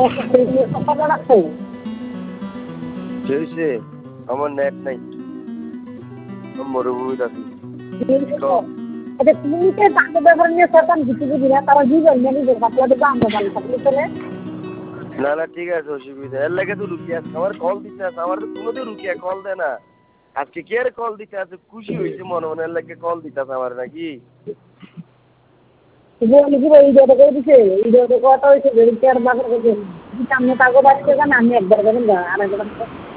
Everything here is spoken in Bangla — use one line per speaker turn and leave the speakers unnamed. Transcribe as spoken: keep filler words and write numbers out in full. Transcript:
কথা রাখছো
হয়েছে আমার নেট নাই মরুভূমিতে আছি
আচ্ছা তুমি তো তাকে ব্যাপার নিয়ে সরকার কিছু বুঝি না তারা জীবন মেনে যে বাচ্চাদের দাম ভালো থাকলে চলে
না না ঠিক আছে অসুবিধা এর লাগে তো রুকিয়ে আসছে আমার কল দিতে আছে আমার তো কোনোদিন রুকিয়া কল দেয় না আজকে কে আর কল দিতে আছে খুশি হয়েছে মনে মনে এর লাগে কল দিতে আছে আমার নাকি
বলি কি এই ভিডিওটা করে দিছে এই ভিডিওটা কথা হয়েছে যে চার বাজার করছে সামনে তাগো বাচ্চা না আমি একবার করেন আর একবার